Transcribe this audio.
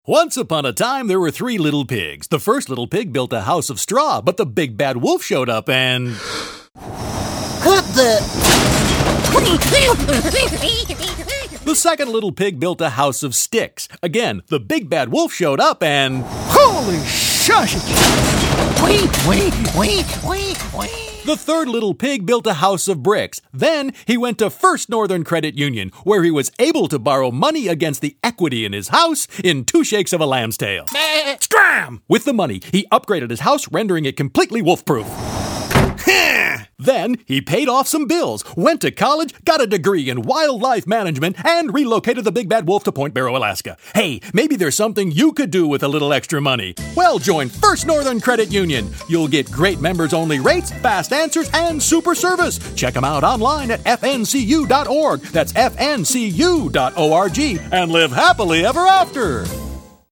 Once upon a time, there were 3 little pigs. The first little pig built a house of straw, but the big bad wolf showed up and... What the... The second little pig built a house of sticks. Again, the big bad wolf showed up and... Holy shush! Wait. The third little pig built a house of bricks. Then he went to First Northern Credit Union, where he was able to borrow money against the equity in his house in 2 shakes of a lamb's tail. Scram! With the money, he upgraded his house, rendering it completely wolf-proof. Then he paid off some bills, went to college, got a degree in wildlife management, and relocated the big bad wolf to Point Barrow, Alaska. Hey, maybe there's something you could do with a little extra money. Well, join First Northern Credit Union. You'll get great members-only rates, fast answers, and super service. Check them out online at fncu.org. That's fncu.org. And live happily ever after.